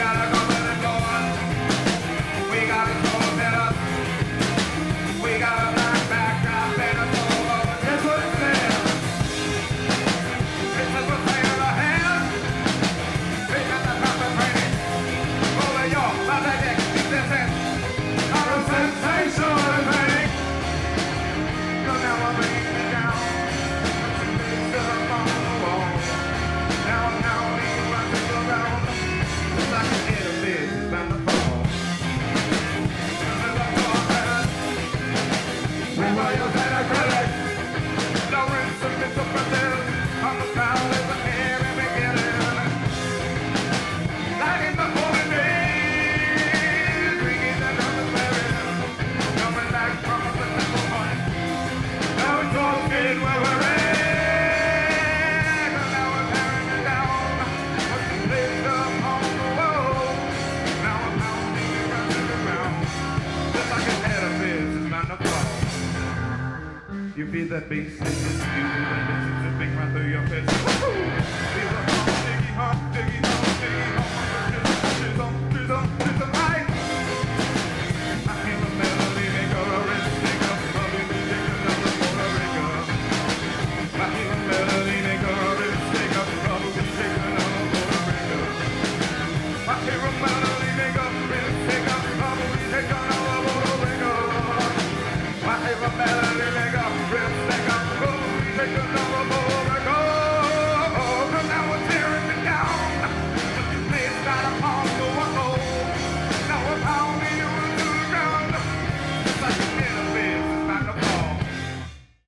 You feel that bass, you feel that bass, it's a big run through your fist. Feel the hump, diggy hump, diggy hump, diggy hump, chisel, right. I hear a melody, make a wrist, take a bubble, take another Puerto Rico. I hear a melody, make a wrist, take a bubble, take another Puerto Rico. I hear a melody, make a wrist, take a bubble, take another Puerto Rico. I hear a melody, make a take another